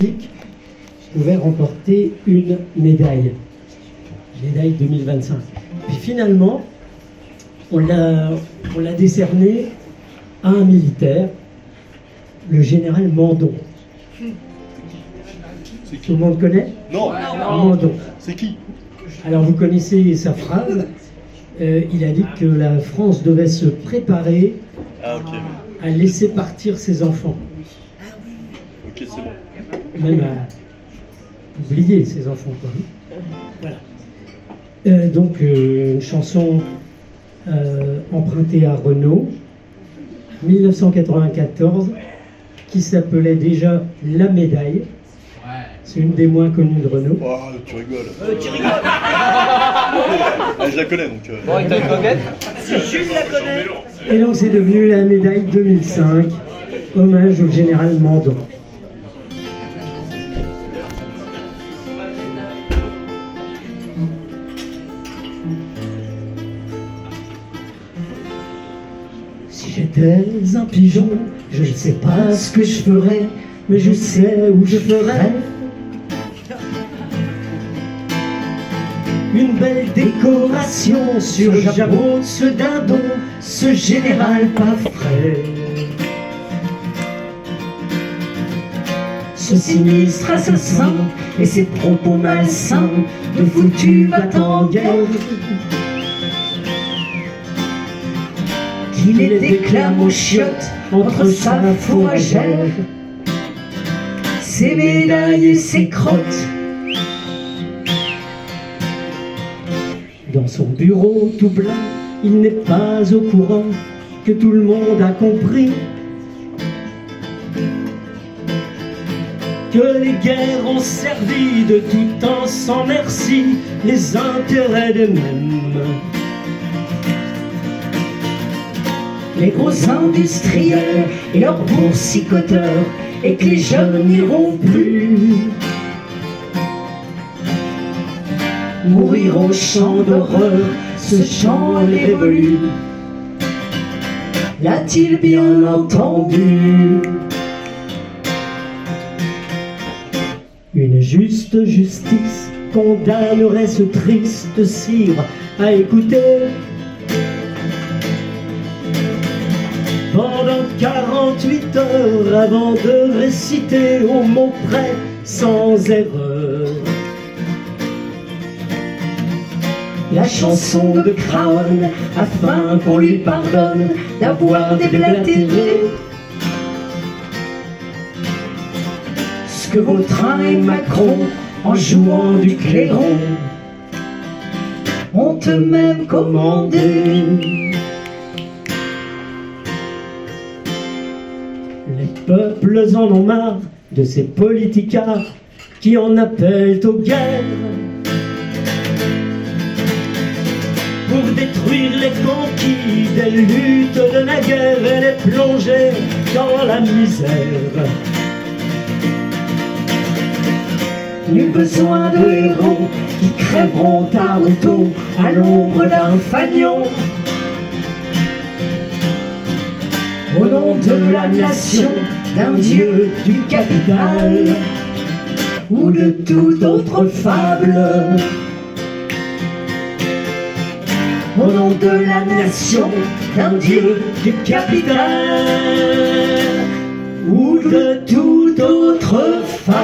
gymnastique pouvait remporter une médaille 2025. Puis finalement, on l'a décerné à un militaire, le général Mandon. Tout le monde connaît? Non. Mandon. C'est qui? Alors vous connaissez sa phrase. Il a dit que la France devait se préparer à laisser partir ses enfants. Ok, c'est bon. Même à oublier ses enfants, quoi. Voilà. Donc une chanson empruntée à Renaud, 1994, qui s'appelait déjà La Médaille. C'est une des moins connues de Renaud. Oh, tu rigoles. Je la connais donc. Bon, et t'as une goguette? Si Jules la connaît. Et donc c'est devenu La Médaille 2005, hommage au général Mandon. Si j'étais un pigeon, je ne sais pas ce que je ferais, mais je sais où je ferais une belle décoration sur le jabot de ce dindon, ce général pas frais. Ce sinistre assassin et ses propos malsains de foutus battant en guerre, qui les déclame aux chiottes entre sa fourragère, ses médailles et ses crottes. Dans son bureau tout blanc, il n'est pas au courant que tout le monde a compris que les guerres ont servi de tout temps sans merci les intérêts des mêmes. Les gros industriels et leurs boursicoteurs, et que les jeunes n'iront plus mourir au champ d'horreur, ce chant les révolu. L'a-t-il bien entendu? Une juste justice condamnerait ce triste cire à écouter pendant 48 heures avant de réciter au mot près sans erreur la chanson de Craon, afin qu'on lui pardonne d'avoir déblatéré ce que Vautrin et Macron, en jouant du clairon, ont eux-mêmes commandé. Les peuples en ont marre de ces politicards qui en appellent aux guerres pour détruire les conquis des luttes de naguère et les plonger dans la misère. Nul besoin de héros qui crèveront tard ou tôt à l'ombre d'un fanion. Au nom de la nation, d'un dieu du capital ou de toute autre fable. Au nom de la nation, d'un dieu du capital ou de toute autre fable.